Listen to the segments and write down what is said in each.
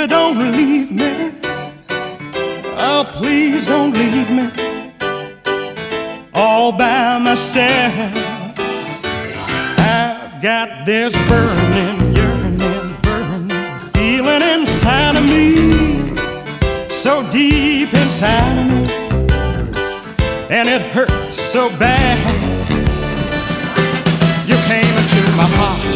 Baby, don't leave me. Oh, please don't leave me all by myself. I've got this burning, yearning, burning feeling inside of me, so deep inside of me, and it hurts so bad. You came into my heart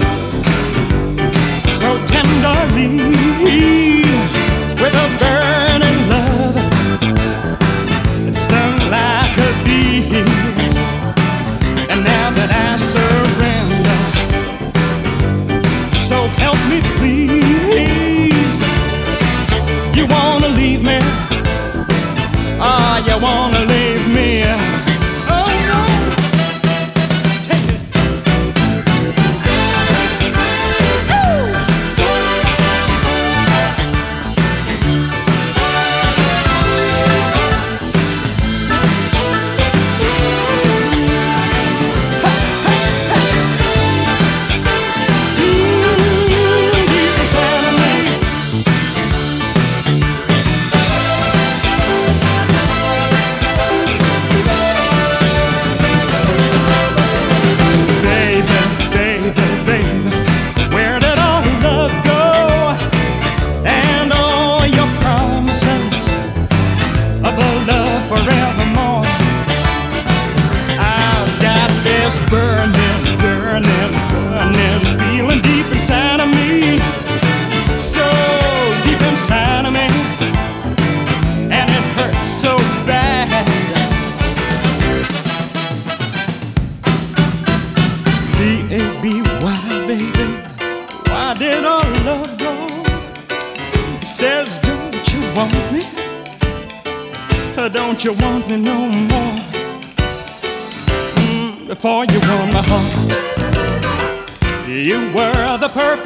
so tenderly with a burning love. It stung like a bee, and now that I surrender, so help me please. You wanna leave me? Ah, you wanna leave me? Oh no, take it. Burning, burning, burning, feeling deep inside of me, so deep inside of me, and it hurts so bad. B-A-B-Y, baby, why did our love go? It says, don't you want me? Don't you want me no more? Before you won my heart, you were the perfect